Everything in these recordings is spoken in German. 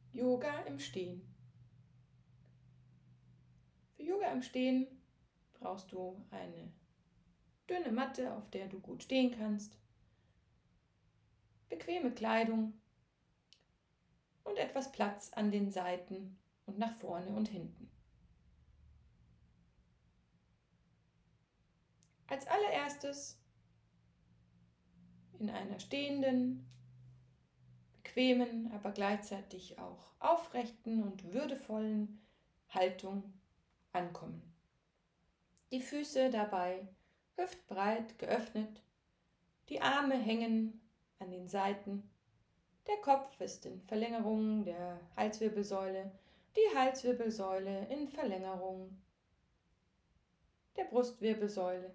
Yoga im Stehen. Für Yoga im Stehen brauchst du eine dünne Matte, auf der du gut stehen kannst, bequeme Kleidung und etwas Platz an den Seiten und nach vorne und hinten. Als allererstes in einer stehenden, bequemen, aber gleichzeitig auch aufrechten und würdevollen Haltung ankommen. Die Füße dabei hüftbreit geöffnet, die Arme hängen an den Seiten, der Kopf ist in Verlängerung der Halswirbelsäule, die Halswirbelsäule in Verlängerung der Brustwirbelsäule.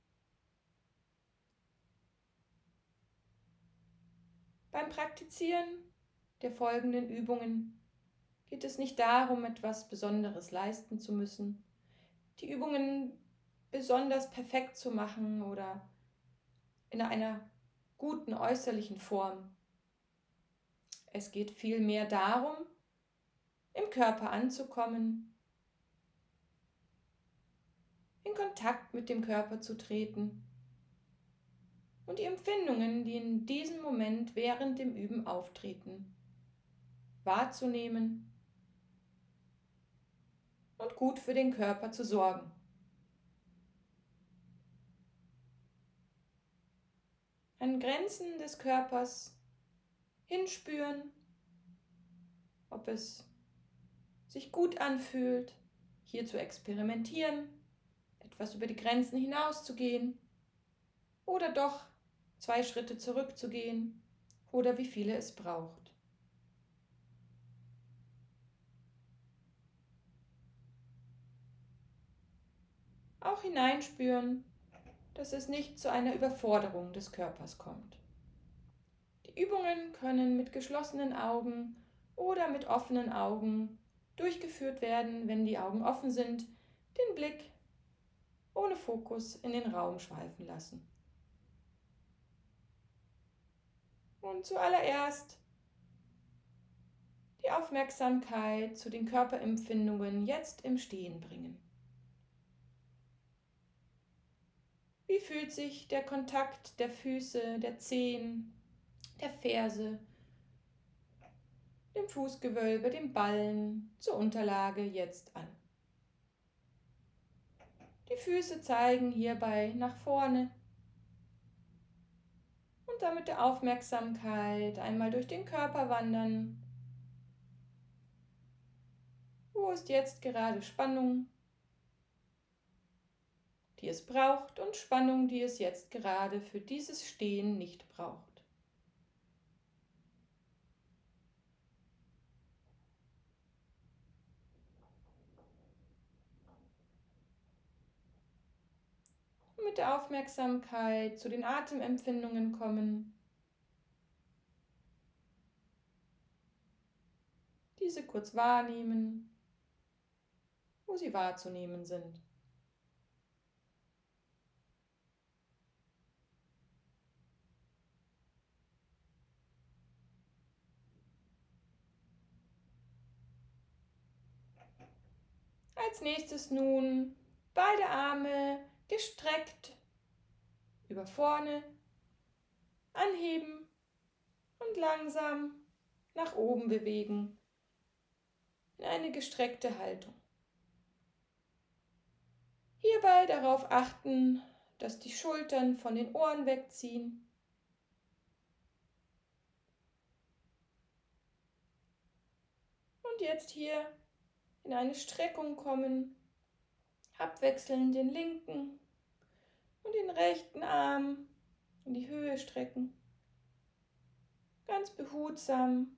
Beim Praktizieren der folgenden Übungen geht es nicht darum, etwas Besonderes leisten zu müssen, die Übungen besonders perfekt zu machen oder in einer guten äußerlichen Form. Es geht vielmehr darum, im Körper anzukommen, in Kontakt mit dem Körper zu treten und die Empfindungen, die in diesem Moment während dem Üben auftreten, wahrzunehmen und gut für den Körper zu sorgen. An Grenzen des Körpers hinspüren, ob es sich gut anfühlt, hier zu experimentieren, etwas über die Grenzen hinauszugehen oder doch 2 Schritte zurückzugehen oder wie viele es braucht. Auch hineinspüren, dass es nicht zu einer Überforderung des Körpers kommt. Die Übungen können mit geschlossenen Augen oder mit offenen Augen durchgeführt werden, wenn die Augen offen sind, den Blick ohne Fokus in den Raum schweifen lassen. Und zuallererst die Aufmerksamkeit zu den Körperempfindungen jetzt im Stehen bringen. Wie fühlt sich der Kontakt der Füße, der Zehen, der Ferse, dem Fußgewölbe, dem Ballen zur Unterlage jetzt an? Die Füße zeigen hierbei nach vorne und damit der Aufmerksamkeit einmal durch den Körper wandern. Wo ist jetzt gerade Spannung, die es braucht, und Spannung, die es jetzt gerade für dieses Stehen nicht braucht? Und mit der Aufmerksamkeit zu den Atemempfindungen kommen. Diese kurz wahrnehmen, wo sie wahrzunehmen sind. Als nächstes nun beide Arme gestreckt über vorne anheben und langsam nach oben bewegen in eine gestreckte Haltung. Hierbei darauf achten, dass die Schultern von den Ohren wegziehen. Und jetzt hier in eine Streckung kommen, abwechselnd den linken und den rechten Arm in die Höhe strecken. Ganz behutsam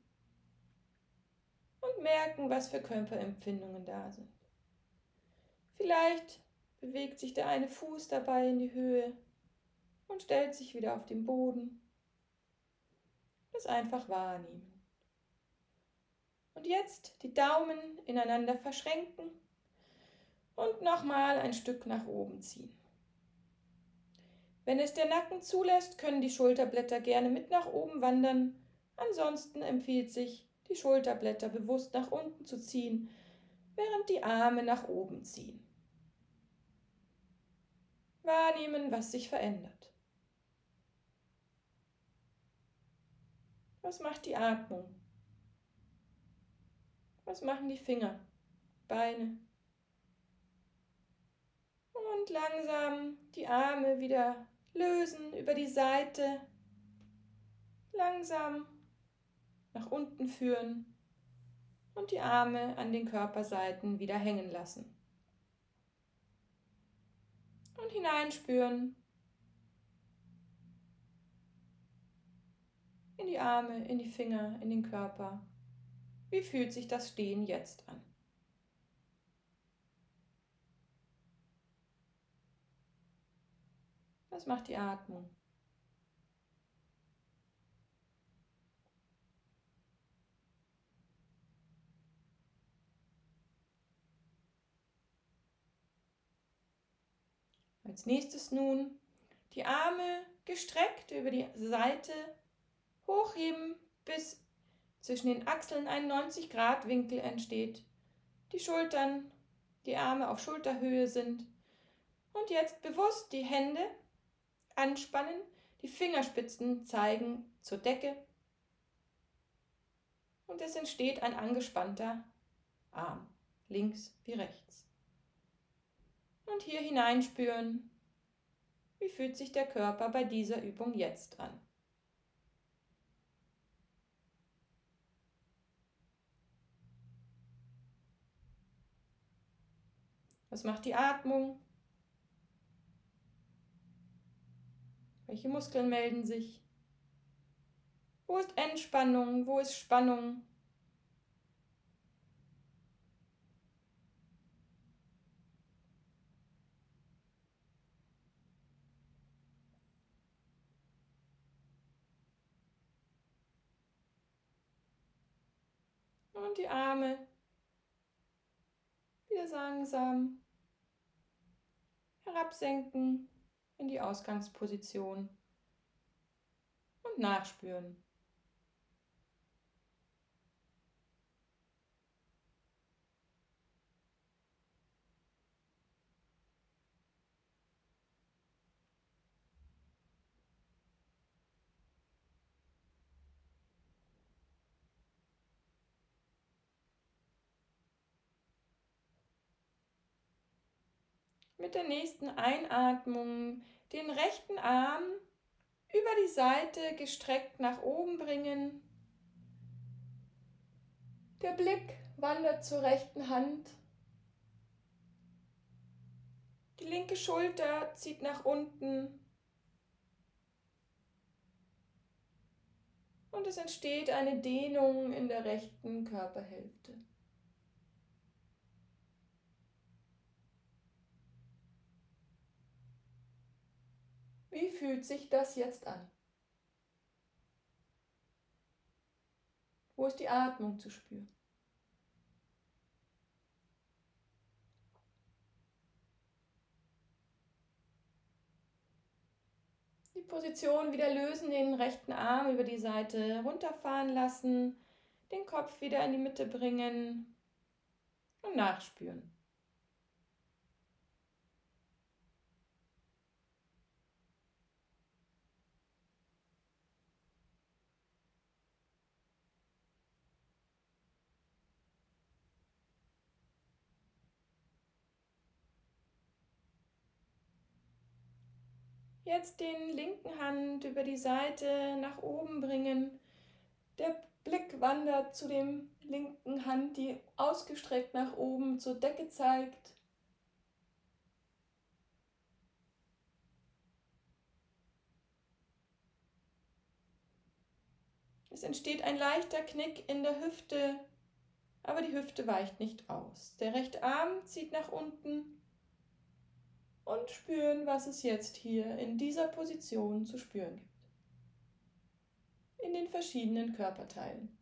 und merken, was für Körperempfindungen da sind. Vielleicht bewegt sich der eine Fuß dabei in die Höhe und stellt sich wieder auf den Boden. Das einfach wahrnehmen. Und jetzt die Daumen ineinander verschränken und nochmal ein Stück nach oben ziehen. Wenn es der Nacken zulässt, können die Schulterblätter gerne mit nach oben wandern. Ansonsten empfiehlt sich, die Schulterblätter bewusst nach unten zu ziehen, während die Arme nach oben ziehen. Wahrnehmen, was sich verändert. Was macht die Atmung? Was machen die Finger, Beine? Und langsam die Arme wieder lösen über die Seite. Langsam nach unten führen und die Arme an den Körperseiten wieder hängen lassen. Und hineinspüren in die Arme, in die Finger, in den Körper. Wie fühlt sich das Stehen jetzt an? Was macht die Atmung? Als nächstes nun die Arme gestreckt über die Seite hochheben, bis zwischen den Achseln ein 90-Grad-Winkel entsteht. Die Schultern, die Arme auf Schulterhöhe sind. Und jetzt bewusst die Hände anspannen, die Fingerspitzen zeigen zur Decke. Und es entsteht ein angespannter Arm, links wie rechts. Und hier hineinspüren, wie fühlt sich der Körper bei dieser Übung jetzt an. Was macht die Atmung? Welche Muskeln melden sich? Wo ist Entspannung? Wo ist Spannung? Und die Arme wieder langsam herabsenken in die Ausgangsposition und nachspüren. Mit der nächsten Einatmung den rechten Arm über die Seite gestreckt nach oben bringen. Der Blick wandert zur rechten Hand. Die linke Schulter zieht nach unten. Und es entsteht eine Dehnung in der rechten Körperhälfte. Wie fühlt sich das jetzt an? Wo ist die Atmung zu spüren? Die Position wieder lösen, den rechten Arm über die Seite runterfahren lassen, den Kopf wieder in die Mitte bringen und nachspüren. Jetzt den linken Hand über die Seite nach oben bringen. Der Blick wandert zu dem linken Hand, die ausgestreckt nach oben zur Decke zeigt. Es entsteht ein leichter Knick in der Hüfte, aber die Hüfte weicht nicht aus. Der rechte Arm zieht nach unten und spüren, was es jetzt hier in dieser Position zu spüren gibt. In den verschiedenen Körperteilen.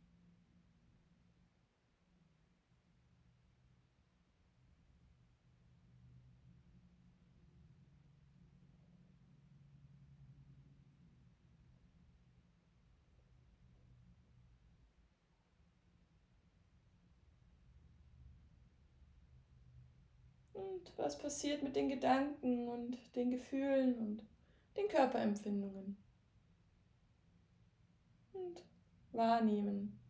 Und was passiert mit den Gedanken und den Gefühlen und den Körperempfindungen. Und wahrnehmen.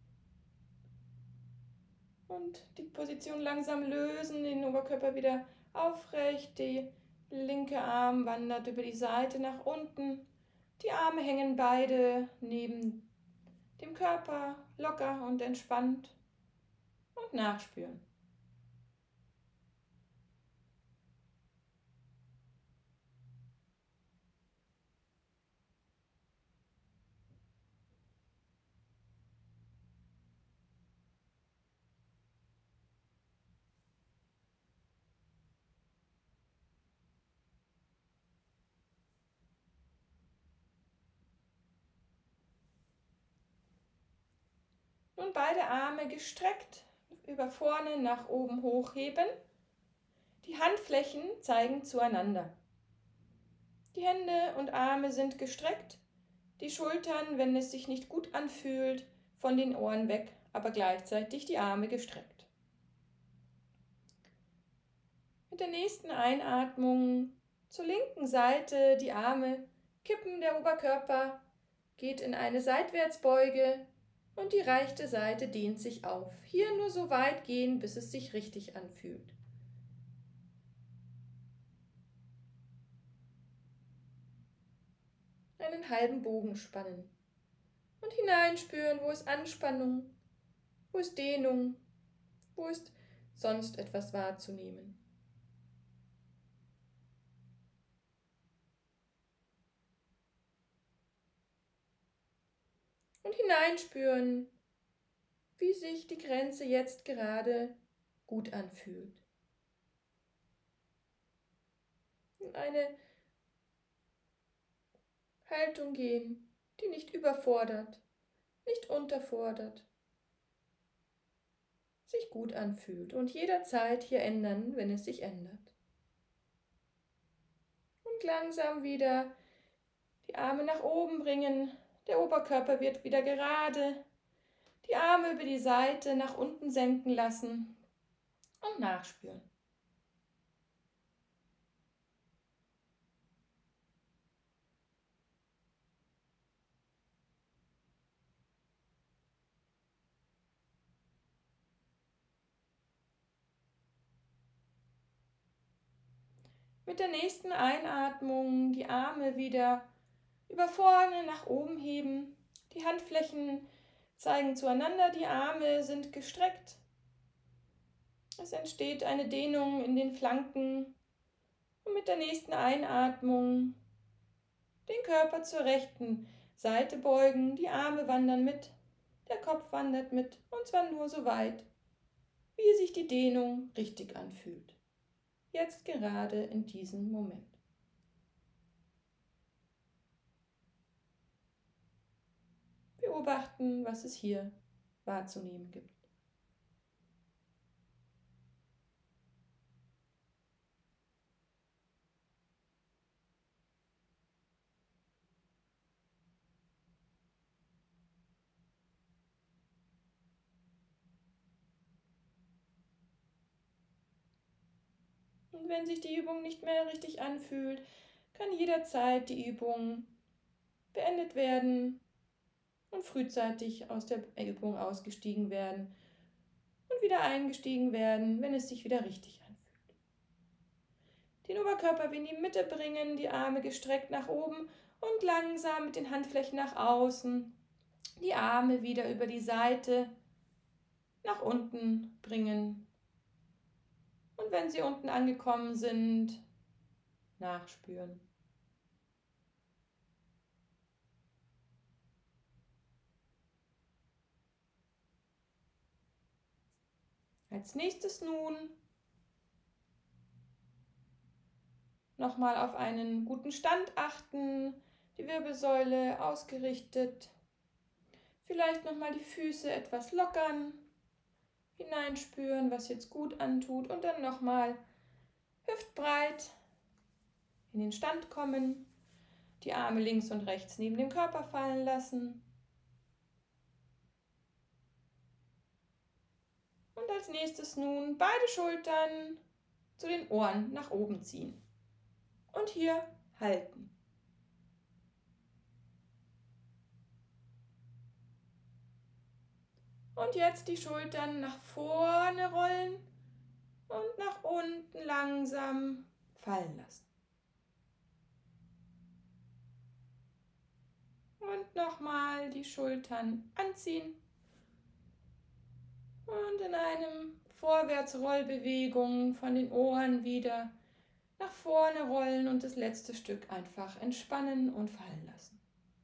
Und die Position langsam lösen, den Oberkörper wieder aufrecht, die linke Arm wandert über die Seite nach unten. Die Arme hängen beide neben dem Körper, locker und entspannt. Und nachspüren. Nun beide Arme gestreckt über vorne nach oben hochheben. Die Handflächen zeigen zueinander. Die Hände und Arme sind gestreckt. Die Schultern, wenn es sich nicht gut anfühlt, von den Ohren weg, aber gleichzeitig die Arme gestreckt. Mit der nächsten Einatmung zur linken Seite die Arme kippen, der Oberkörper geht in eine Seitwärtsbeuge und die rechte Seite dehnt sich auf. Hier nur so weit gehen, bis es sich richtig anfühlt. Einen halben Bogen spannen und hineinspüren, wo ist Anspannung, wo ist Dehnung, wo ist sonst etwas wahrzunehmen. Und hineinspüren, wie sich die Grenze jetzt gerade gut anfühlt. In eine Haltung gehen, die nicht überfordert, nicht unterfordert, sich gut anfühlt und jederzeit hier ändern, wenn es sich ändert. Und langsam wieder die Arme nach oben bringen, der Oberkörper wird wieder gerade, die Arme über die Seite nach unten senken lassen und nachspüren. Mit der nächsten Einatmung die Arme wieder über vorne nach oben heben. Die Handflächen zeigen zueinander, die Arme sind gestreckt. Es entsteht eine Dehnung in den Flanken. Und mit der nächsten Einatmung den Körper zur rechten Seite beugen. Die Arme wandern mit, der Kopf wandert mit. Und zwar nur so weit, wie sich die Dehnung richtig anfühlt. Jetzt gerade in diesem Moment. Beobachten, was es hier wahrzunehmen gibt. Und wenn sich die Übung nicht mehr richtig anfühlt, kann jederzeit die Übung beendet werden und frühzeitig aus der Übung ausgestiegen werden und wieder eingestiegen werden, wenn es sich wieder richtig anfühlt. Den Oberkörper in die Mitte bringen, die Arme gestreckt nach oben und langsam mit den Handflächen nach außen, die Arme wieder über die Seite nach unten bringen. Und wenn sie unten angekommen sind, nachspüren. Als nächstes nun nochmal auf einen guten Stand achten, die Wirbelsäule ausgerichtet. Vielleicht nochmal die Füße etwas lockern, hineinspüren, was jetzt gut antut und dann nochmal hüftbreit in den Stand kommen, die Arme links und rechts neben dem Körper fallen lassen. Und als nächstes nun beide Schultern zu den Ohren nach oben ziehen. Und hier halten. Und jetzt die Schultern nach vorne rollen und nach unten langsam fallen lassen. Und nochmal die Schultern anziehen und in einem Vorwärtsrollbewegung von den Ohren wieder nach vorne rollen und das letzte Stück einfach entspannen und fallen lassen.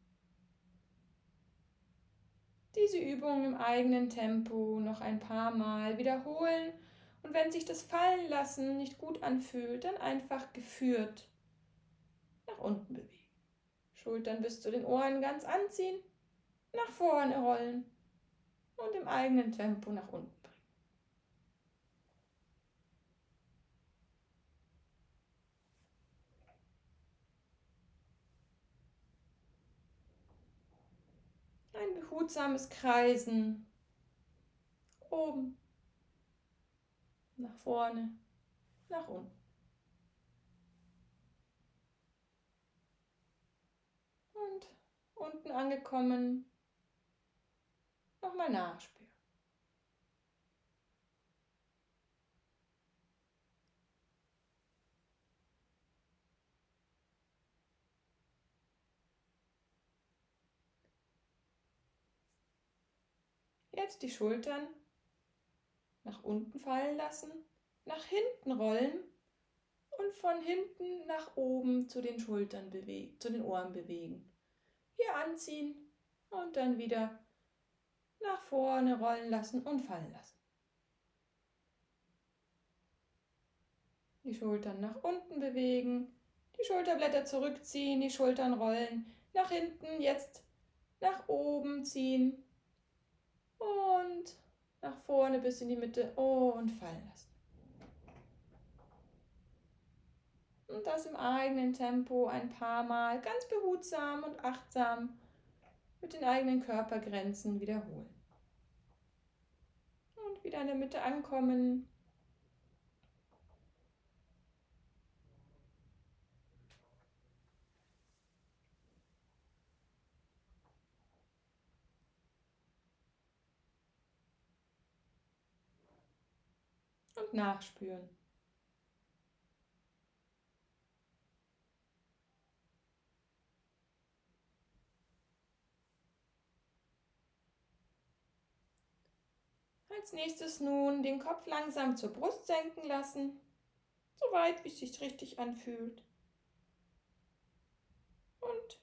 Diese Übung im eigenen Tempo noch ein paar Mal wiederholen und wenn sich das Fallenlassen nicht gut anfühlt, dann einfach geführt nach unten bewegen. Schultern bis zu den Ohren ganz anziehen, nach vorne rollen und im eigenen Tempo nach unten bringen. Ein behutsames Kreisen, oben, nach vorne, nach unten. Und unten angekommen, nochmal nachspüren. Jetzt die Schultern nach unten fallen lassen, nach hinten rollen und von hinten nach oben zu den Schultern bewegen, zu den Ohren bewegen. Hier anziehen und dann wieder nach vorne rollen lassen und fallen lassen. Die Schultern nach unten bewegen, die Schulterblätter zurückziehen, die Schultern rollen, nach hinten, jetzt nach oben ziehen und nach vorne bis in die Mitte und fallen lassen. Und das im eigenen Tempo ein paar Mal ganz behutsam und achtsam mit den eigenen Körpergrenzen wiederholen. Und wieder in der Mitte ankommen. Und nachspüren. Als nächstes nun den Kopf langsam zur Brust senken lassen, so weit wie es sich richtig anfühlt. Und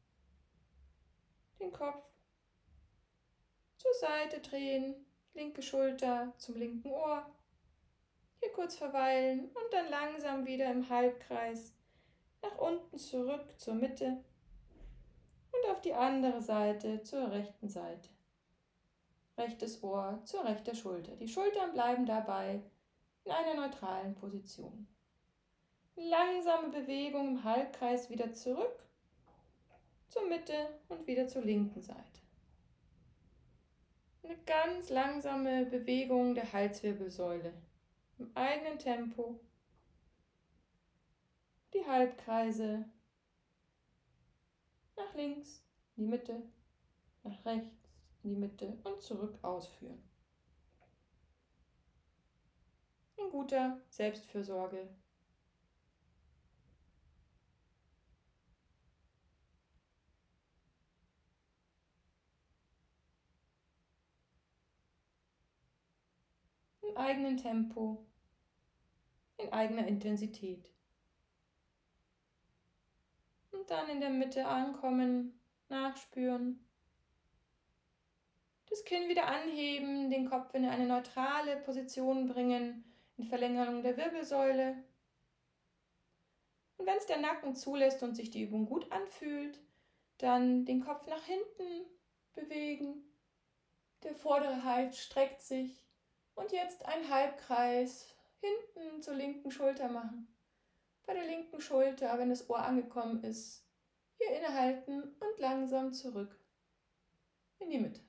den Kopf zur Seite drehen, linke Schulter zum linken Ohr. Hier kurz verweilen und dann langsam wieder im Halbkreis nach unten zurück zur Mitte und auf die andere Seite zur rechten Seite. Rechtes Ohr zur rechten Schulter. Die Schultern bleiben dabei in einer neutralen Position. Langsame Bewegung im Halbkreis wieder zurück zur Mitte und wieder zur linken Seite. Eine ganz langsame Bewegung der Halswirbelsäule im eigenen Tempo. Die Halbkreise nach links, in die Mitte, nach rechts, in die Mitte und zurück ausführen. In guter Selbstfürsorge. Im eigenen Tempo, in eigener Intensität. Und dann in der Mitte ankommen, nachspüren. Das Kinn wieder anheben, den Kopf in eine neutrale Position bringen, in Verlängerung der Wirbelsäule. Und wenn es der Nacken zulässt und sich die Übung gut anfühlt, dann den Kopf nach hinten bewegen. Der vordere Hals streckt sich. Und jetzt ein Halbkreis hinten zur linken Schulter machen. Bei der linken Schulter, wenn das Ohr angekommen ist, hier innehalten und langsam zurück in die Mitte.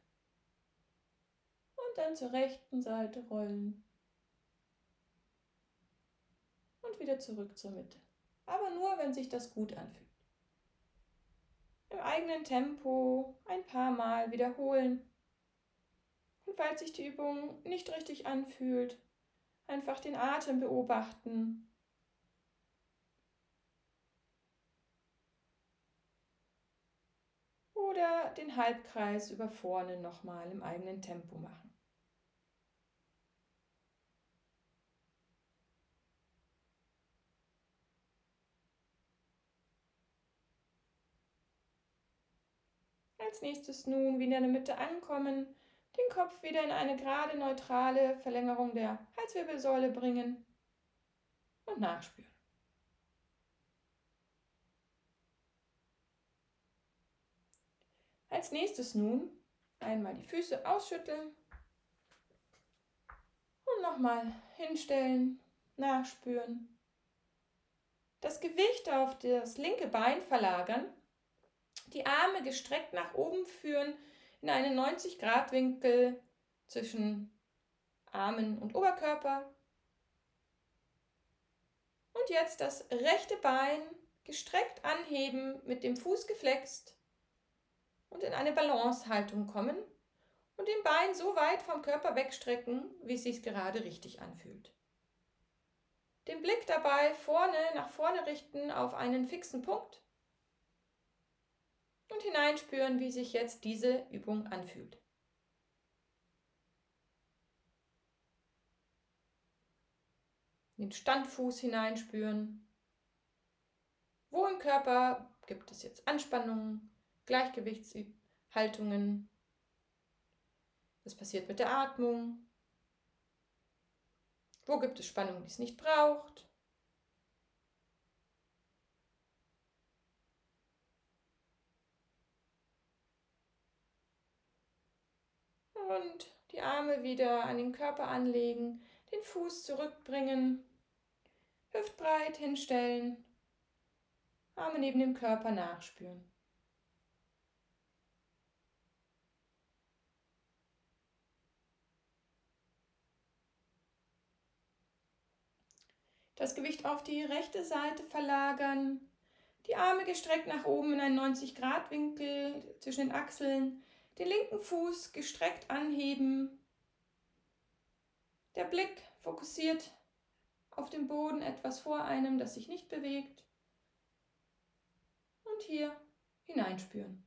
Und dann zur rechten Seite rollen. wieder zurück zur Mitte. Aber nur, wenn sich das gut anfühlt. Im eigenen Tempo ein paar Mal wiederholen. Und falls sich die Übung nicht richtig anfühlt, einfach den Atem beobachten. Oder den Halbkreis über vorne nochmal im eigenen Tempo machen. Als nächstes nun wieder in der Mitte ankommen, den Kopf wieder in eine gerade neutrale Verlängerung der Halswirbelsäule bringen und nachspüren. Als nächstes nun einmal die Füße ausschütteln und nochmal hinstellen, nachspüren. Das Gewicht auf das linke Bein verlagern, die Arme gestreckt nach oben führen in einen 90-Grad-Winkel zwischen Armen und Oberkörper. Und jetzt das rechte Bein gestreckt anheben, mit dem Fuß geflext und in eine Balancehaltung kommen und den Bein so weit vom Körper wegstrecken, wie es sich gerade richtig anfühlt. Den Blick dabei nach vorne richten auf einen fixen Punkt und hineinspüren, wie sich jetzt diese Übung anfühlt. Den Standfuß hineinspüren. Wo im Körper gibt es jetzt Anspannungen, Gleichgewichtshaltungen? Was passiert mit der Atmung? Wo gibt es Spannung, die es nicht braucht? Und die Arme wieder an den Körper anlegen, den Fuß zurückbringen, hüftbreit hinstellen, Arme neben dem Körper nachspüren. Das Gewicht auf die rechte Seite verlagern, die Arme gestreckt nach oben in einen 90-Grad-Winkel zwischen den Achseln, den linken Fuß gestreckt anheben, der Blick fokussiert auf den Boden etwas vor einem, das sich nicht bewegt und hier hineinspüren.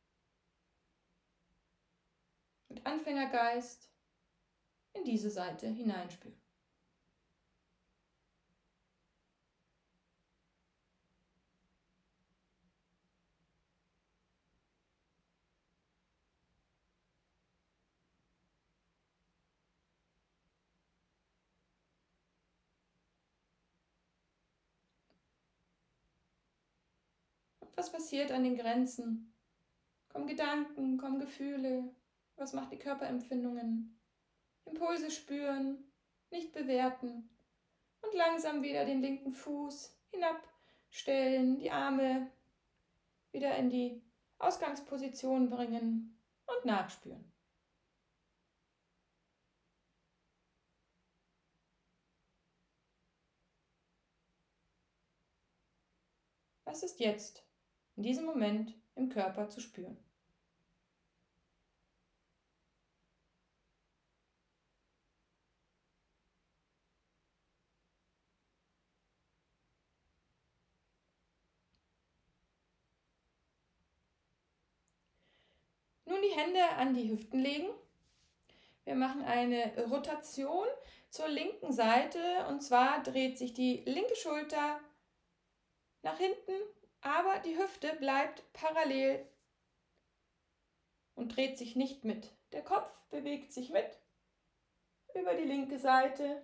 Mit Anfängergeist in diese Seite hineinspüren. Was passiert an den Grenzen? Kommen Gedanken, kommen Gefühle? Was macht die Körperempfindungen? Impulse spüren, nicht bewerten und langsam wieder den linken Fuß hinabstellen, die Arme wieder in die Ausgangsposition bringen und nachspüren. Was ist jetzt, in diesem Moment, im Körper zu spüren? Nun die Hände an die Hüften legen. Wir machen eine Rotation zur linken Seite und zwar dreht sich die linke Schulter nach hinten, aber die Hüfte bleibt parallel und dreht sich nicht mit. Der Kopf bewegt sich mit über die linke Seite.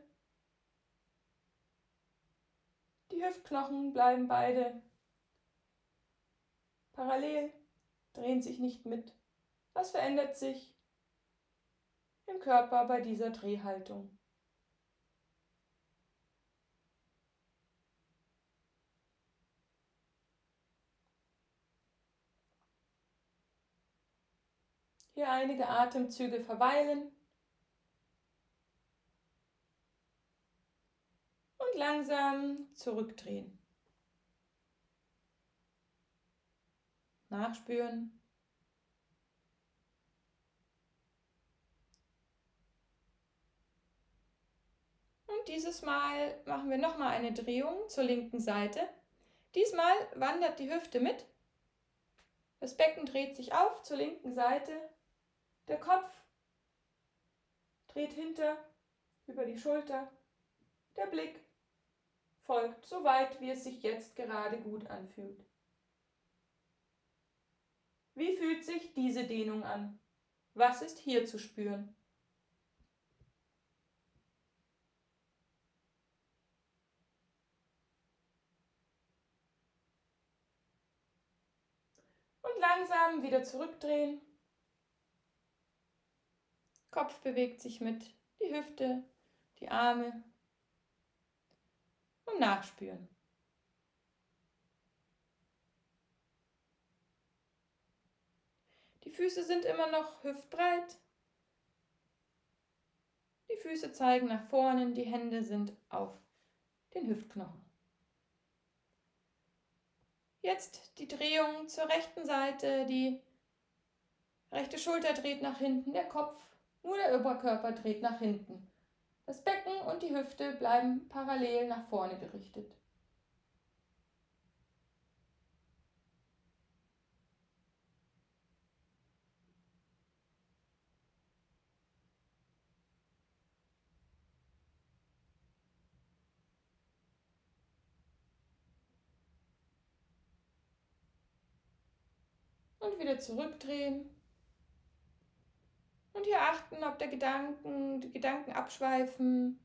Die Hüftknochen bleiben beide parallel, drehen sich nicht mit. Was verändert sich im Körper bei dieser Drehhaltung? Hier einige Atemzüge verweilen Und langsam zurückdrehen. Nachspüren. Und dieses Mal machen wir nochmal eine Drehung zur linken Seite. Diesmal wandert die Hüfte mit. Das Becken dreht sich auf zur linken Seite. Der Kopf dreht hinter über die Schulter. Der Blick folgt so weit, wie es sich jetzt gerade gut anfühlt. Wie fühlt sich diese Dehnung an? Was ist hier zu spüren? Und langsam wieder zurückdrehen. Kopf bewegt sich mit, die Hüfte, die Arme und nachspüren. Die Füße sind immer noch hüftbreit. Die Füße zeigen nach vorne, die Hände sind auf den Hüftknochen. Jetzt die Drehung zur rechten Seite, die rechte Schulter dreht nach hinten, der Kopf, nur der Oberkörper dreht nach hinten. Das Becken und die Hüfte bleiben parallel nach vorne gerichtet. Und wieder zurückdrehen. Und hier achten, ob die Gedanken abschweifen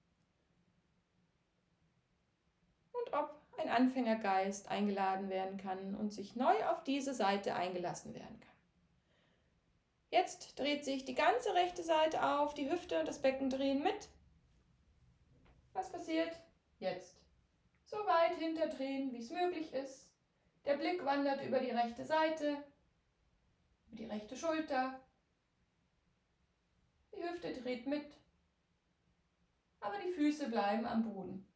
und ob ein Anfängergeist eingeladen werden kann und sich neu auf diese Seite eingelassen werden kann. Jetzt dreht sich die ganze rechte Seite auf, die Hüfte und das Becken drehen mit. Was passiert? Jetzt. So weit hinterdrehen, wie es möglich ist. Der Blick wandert über die rechte Seite, über die rechte Schulter. Die Hüfte dreht mit, aber die Füße bleiben am Boden.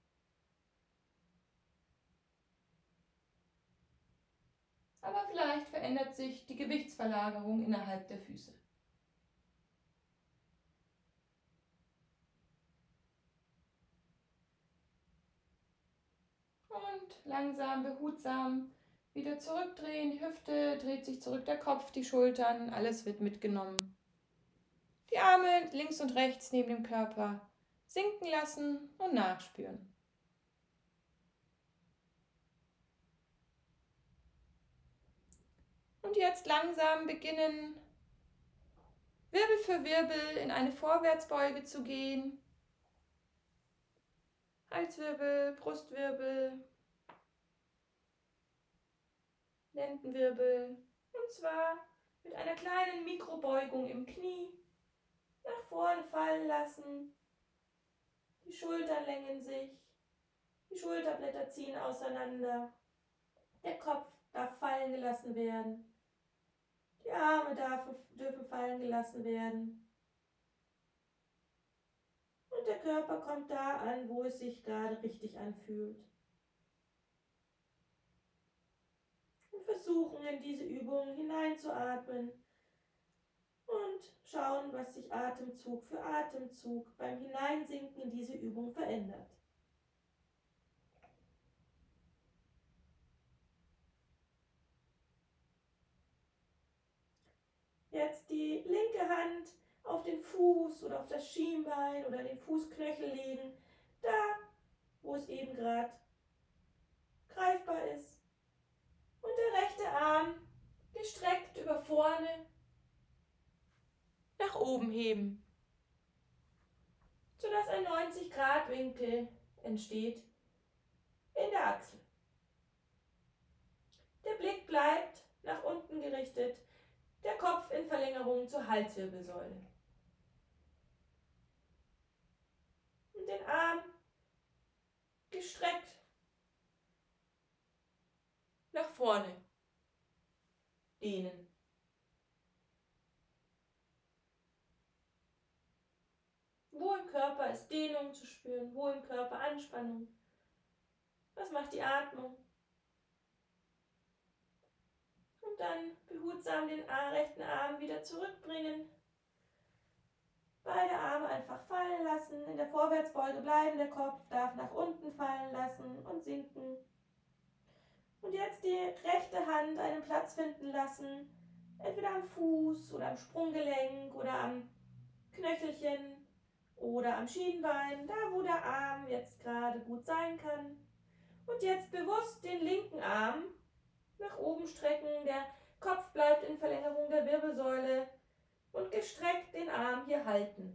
Aber vielleicht verändert sich die Gewichtsverlagerung innerhalb der Füße. Und langsam, behutsam wieder zurückdrehen. Die Hüfte dreht sich zurück, der Kopf, die Schultern, alles wird mitgenommen. Die Arme links und rechts neben dem Körper sinken lassen und nachspüren. Und jetzt langsam beginnen, Wirbel für Wirbel in eine Vorwärtsbeuge zu gehen. Halswirbel, Brustwirbel, Lendenwirbel. Und zwar mit einer kleinen Mikrobeugung im Knie. Nach vorne fallen lassen. Die Schultern längen sich. Die Schulterblätter ziehen auseinander. Der Kopf darf fallen gelassen werden. Die Arme dürfen fallen gelassen werden. Und der Körper kommt da an, wo es sich gerade richtig anfühlt. Und versuchen, in diese Übung hineinzuatmen und schauen, was sich Atemzug für Atemzug beim Hineinsinken in diese Übung verändert. Jetzt die linke Hand auf den Fuß oder auf das Schienbein oder den Fußknöchel legen, da, wo es eben gerade greifbar ist. Und der rechte Arm gestreckt über vorne nach oben heben, sodass ein 90-Grad-Winkel entsteht in der Achsel. Der Blick bleibt nach unten gerichtet, der Kopf in Verlängerung zur Halswirbelsäule. Und den Arm gestreckt nach vorne dehnen. Wo im Körper ist Dehnung zu spüren? Wo im Körper Anspannung? Was macht die Atmung? Und dann behutsam den rechten Arm wieder zurückbringen. Beide Arme einfach fallen lassen, in der Vorwärtsbeuge bleiben, der Kopf darf nach unten fallen lassen und sinken. Und jetzt die rechte Hand einen Platz finden lassen, entweder am Fuß oder am Sprunggelenk oder am Knöchelchen oder am Schienbein, da wo der Arm jetzt gerade gut sein kann. Und jetzt bewusst den linken Arm nach oben strecken, der Kopf bleibt in Verlängerung der Wirbelsäule und gestreckt den Arm hier halten.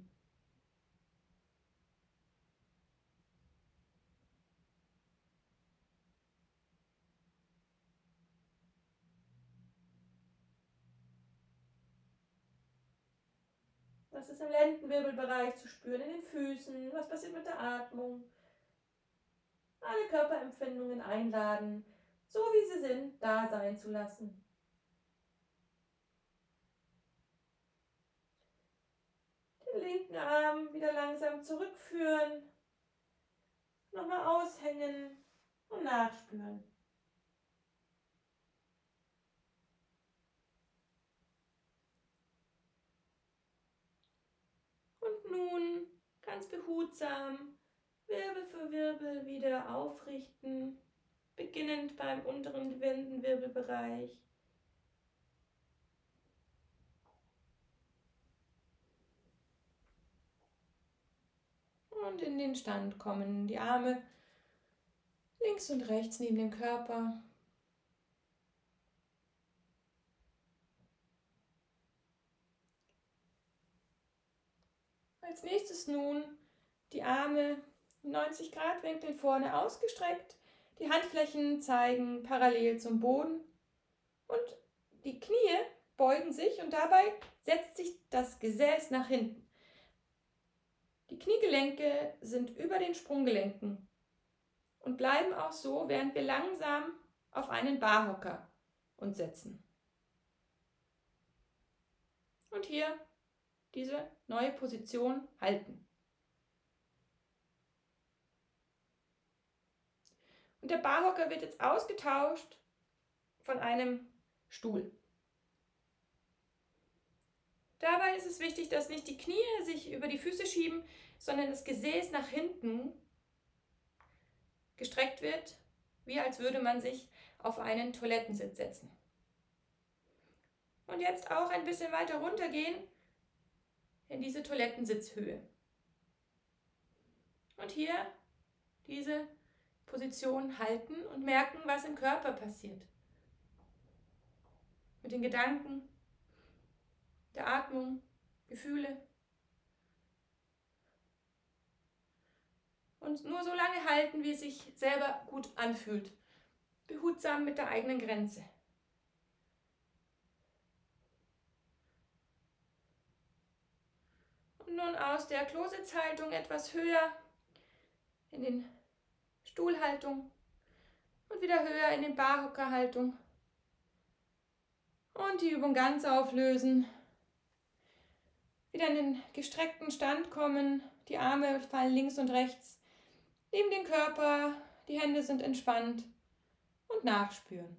Was ist im Lendenwirbelbereich zu spüren, in den Füßen? Was passiert mit der Atmung? Alle Körperempfindungen einladen, so wie sie sind, da sein zu lassen. Den linken Arm wieder langsam zurückführen, nochmal aushängen und nachspüren. Und nun ganz behutsam Wirbel für Wirbel wieder aufrichten, beginnend beim unteren Lendenwirbelbereich. Und in den Stand kommen, die Arme links und rechts neben dem Körper. Als nächstes nun die Arme im 90-Grad-Winkel vorne ausgestreckt. Die Handflächen zeigen parallel zum Boden und die Knie beugen sich und dabei setzt sich das Gesäß nach hinten. Die Kniegelenke sind über den Sprunggelenken und bleiben auch so, während wir langsam auf einen Barhocker uns setzen. Und hier diese neue Position halten. Und der Barhocker wird jetzt ausgetauscht von einem Stuhl. Dabei ist es wichtig, dass nicht die Knie sich über die Füße schieben, sondern das Gesäß nach hinten gestreckt wird, wie als würde man sich auf einen Toilettensitz setzen. Und jetzt auch ein bisschen weiter runtergehen in diese Toilettensitzhöhe. Und hier diese Position halten und merken, was im Körper passiert. Mit den Gedanken, der Atmung, Gefühle. Und nur so lange halten, wie es sich selber gut anfühlt. Behutsam mit der eigenen Grenze. Und nun aus der Klositzhaltung etwas höher in den Stuhlhaltung und wieder höher in den Barhockerhaltung. Und die Übung ganz auflösen. Wieder in den gestreckten Stand kommen. Die Arme fallen links und rechts neben den Körper. Die Hände sind entspannt. Und nachspüren.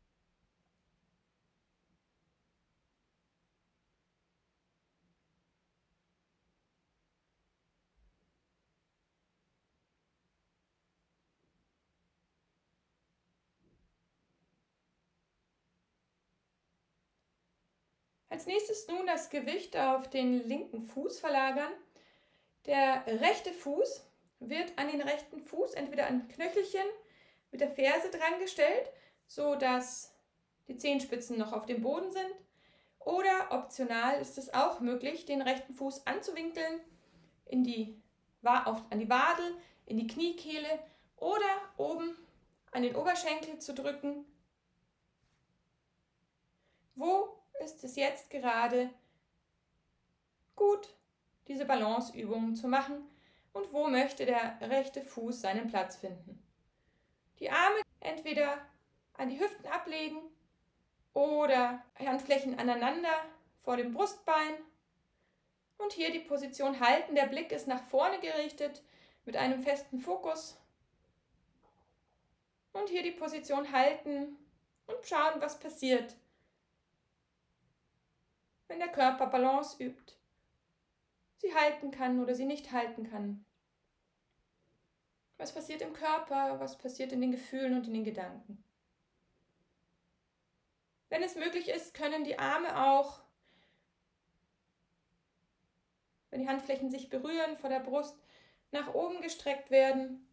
Als nächstes nun das Gewicht auf den linken Fuß verlagern. Der rechte Fuß wird an den rechten Fuß entweder an Knöchelchen mit der Ferse dran gestellt, sodass die Zehenspitzen noch auf dem Boden sind. Oder optional ist es auch möglich, den rechten Fuß anzuwinkeln an die Wadel, in die Kniekehle oder oben an den Oberschenkel zu drücken. Wo ist es jetzt gerade gut, diese Balanceübungen zu machen und wo möchte der rechte Fuß seinen Platz finden? Die Arme entweder an die Hüften ablegen oder Handflächen aneinander vor dem Brustbein Und hier die Position halten. Der Blick ist nach vorne gerichtet mit einem festen Fokus. Und hier die Position halten und schauen, was passiert, wenn der Körper Balance übt, sie halten kann oder sie nicht halten kann. Was passiert im Körper, was passiert in den Gefühlen und in den Gedanken. Wenn es möglich ist, können die Arme auch, wenn die Handflächen sich berühren vor der Brust, nach oben gestreckt werden.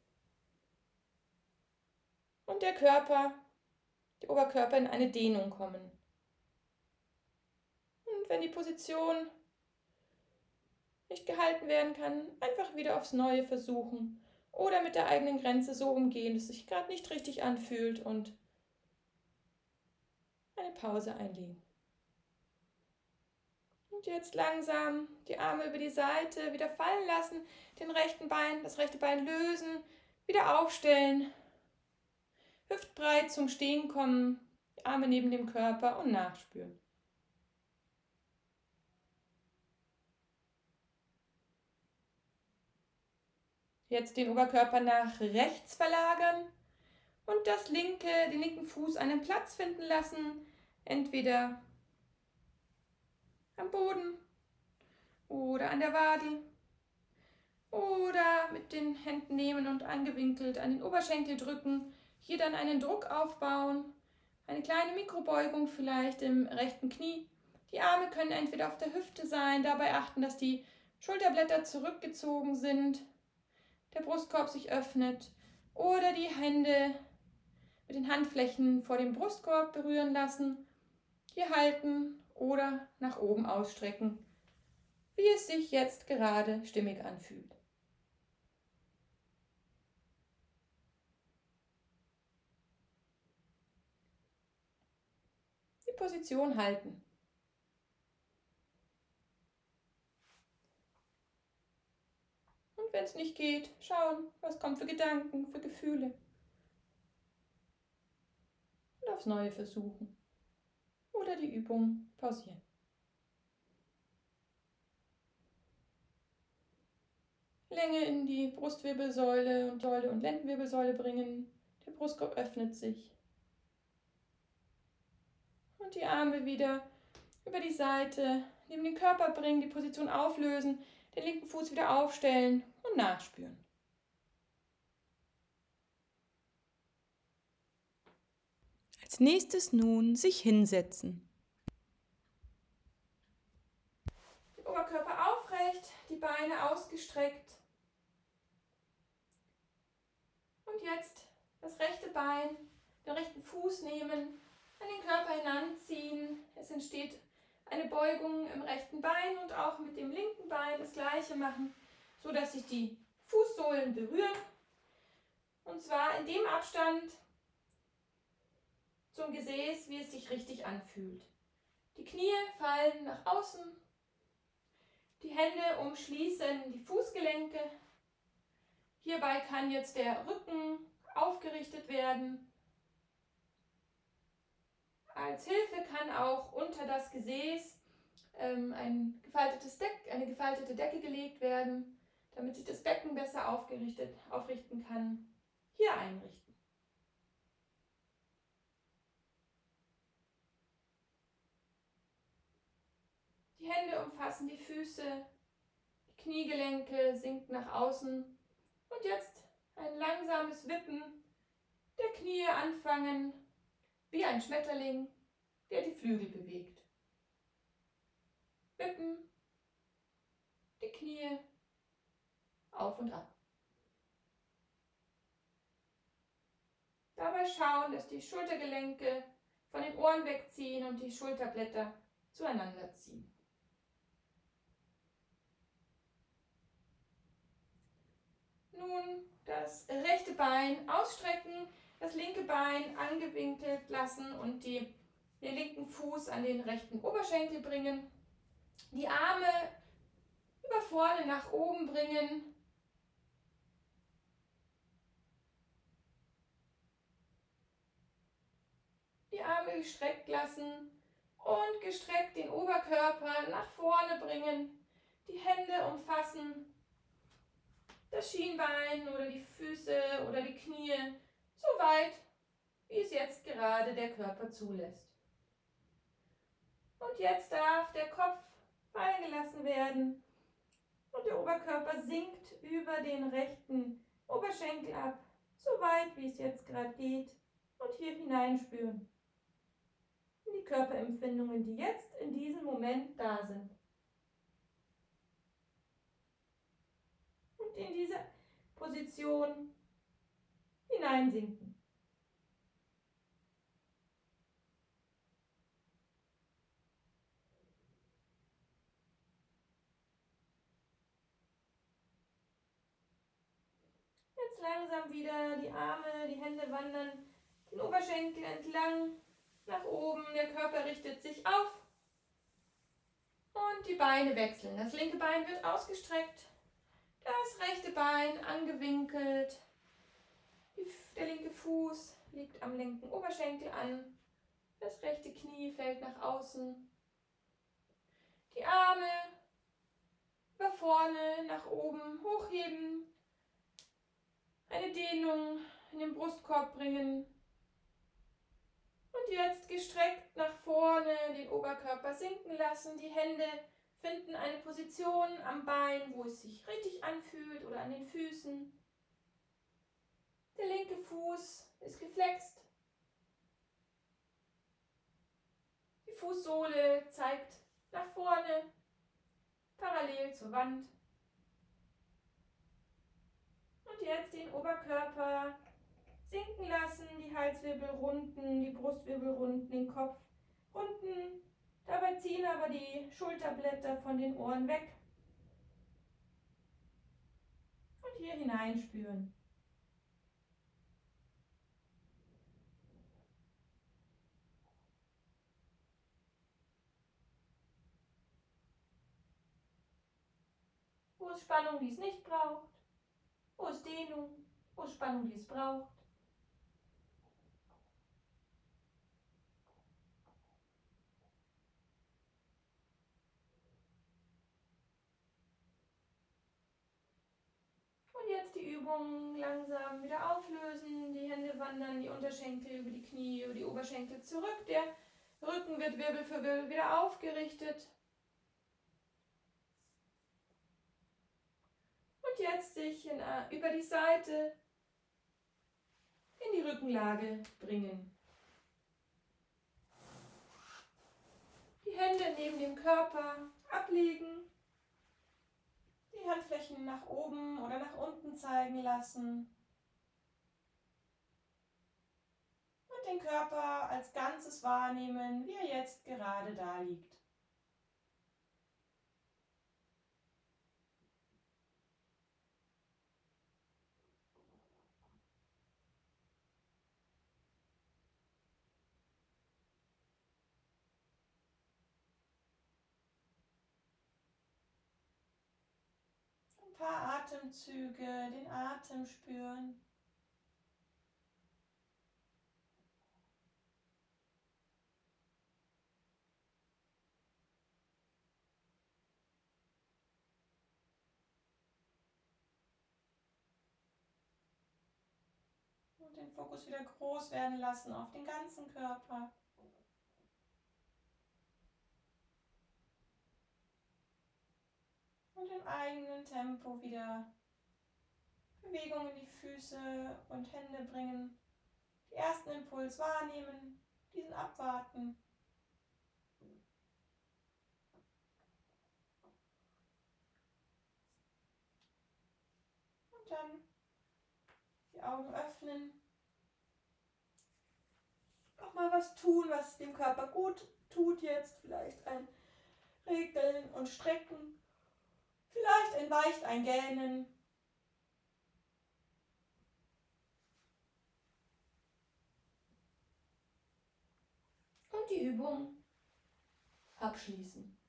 Und der Oberkörper in eine Dehnung kommen. Und wenn die Position nicht gehalten werden kann, einfach wieder aufs Neue versuchen oder mit der eigenen Grenze so umgehen, dass es sich gerade nicht richtig anfühlt und eine Pause einlegen. Und jetzt langsam die Arme über die Seite wieder fallen lassen, das rechte Bein lösen, wieder aufstellen, hüftbreit zum Stehen kommen, die Arme neben dem Körper und nachspüren. Jetzt den Oberkörper nach rechts verlagern und den linken Fuß einen Platz finden lassen, entweder am Boden oder an der Wade oder mit den Händen nehmen und angewinkelt an den Oberschenkel drücken, hier dann einen Druck aufbauen, eine kleine Mikrobeugung vielleicht im rechten Knie. Die Arme können entweder auf der Hüfte sein, dabei achten, dass die Schulterblätter zurückgezogen sind, der Brustkorb sich öffnet oder die Hände mit den Handflächen vor dem Brustkorb berühren lassen, hier halten oder nach oben ausstrecken, wie es sich jetzt gerade stimmig anfühlt. Die Position halten. Und wenn es nicht geht, schauen, was kommt für Gedanken, für Gefühle. Und aufs Neue versuchen. Oder die Übung pausieren. Länge in die Brustwirbelsäule und Lendenwirbelsäule bringen. Der Brustkorb öffnet sich. Und die Arme wieder über die Seite neben den Körper bringen, die Position auflösen, den linken Fuß wieder aufstellen und nachspüren. Als nächstes nun sich hinsetzen. Den Oberkörper aufrecht, die Beine ausgestreckt. Und jetzt das rechte Bein, den rechten Fuß nehmen, an den Körper hinanziehen. Es entsteht eine Beugung im rechten Bein und auch mit dem linken Bein das gleiche machen, sodass sich die Fußsohlen berühren. Und zwar in dem Abstand zum Gesäß, wie es sich richtig anfühlt. Die Knie fallen nach außen, die Hände umschließen die Fußgelenke. Hierbei kann jetzt der Rücken aufgerichtet werden. Als Hilfe kann auch unter das Gesäß eine gefaltete Decke gelegt werden, damit sich das Becken besser aufrichten kann. Hier einrichten. Die Hände umfassen die Füße, die Kniegelenke sinken nach außen und jetzt ein langsames Wippen der Knie anfangen, wie ein Schmetterling, der die Flügel bewegt. Wippen, die Knie auf und ab. Dabei schauen, dass die Schultergelenke von den Ohren wegziehen und die Schulterblätter zueinander ziehen. Nun das rechte Bein ausstrecken, das linke Bein angewinkelt lassen und den linken Fuß an den rechten Oberschenkel bringen. Die Arme über vorne nach oben bringen. Die Arme gestreckt lassen und gestreckt den Oberkörper nach vorne bringen. Hände umfassen das Schienbein oder die Füße oder die Knie, so weit, wie es jetzt gerade der Körper zulässt. Und jetzt darf der Kopf fallen gelassen werden und der Oberkörper sinkt über den rechten Oberschenkel ab, so weit, wie es jetzt gerade geht, und hier hineinspüren in die Körperempfindungen, die jetzt in diesem Moment da sind. Und in diese Position hineinsinken. Jetzt langsam wieder die Arme, die Hände wandern den Oberschenkel entlang, nach oben. Der Körper richtet sich auf und die Beine wechseln. Das linke Bein wird ausgestreckt, das rechte Bein angewinkelt. Der linke Fuß liegt am linken Oberschenkel an. Das rechte Knie fällt nach außen. Die Arme über vorne, nach oben hochheben. Eine Dehnung in den Brustkorb bringen. Und jetzt gestreckt nach vorne den Oberkörper sinken lassen. Die Hände finden eine Position am Bein, wo es sich richtig anfühlt oder an den Füßen. Der linke Fuß ist geflext. Die Fußsohle zeigt nach vorne, parallel zur Wand. Und jetzt den Oberkörper sinken lassen, die Halswirbel runden, die Brustwirbel runden, den Kopf runden. Dabei ziehen aber die Schulterblätter von den Ohren weg. Und hier hineinspüren. Wo ist Spannung, die es nicht braucht? Wo ist Dehnung? Wo ist Spannung, die es braucht? Und jetzt die Übung langsam wieder auflösen. Die Hände wandern die Unterschenkel über die Knie, über die Oberschenkel zurück. Der Rücken wird Wirbel für Wirbel wieder aufgerichtet. Und jetzt sich über die Seite in die Rückenlage bringen. Die Hände neben dem Körper ablegen. Die Handflächen nach oben oder nach unten zeigen lassen. Und den Körper als Ganzes wahrnehmen, wie er jetzt gerade da liegt. Ein paar Atemzüge, den Atem spüren. Und den Fokus wieder groß werden lassen auf den ganzen Körper. Und im eigenen Tempo wieder Bewegung in die Füße und Hände bringen. Den ersten Impuls wahrnehmen, diesen abwarten. Und dann die Augen öffnen. Nochmal was tun, was dem Körper gut tut jetzt. Vielleicht ein Regeln und Strecken. Vielleicht ein leicht eingähnen. Und die Übung abschließen.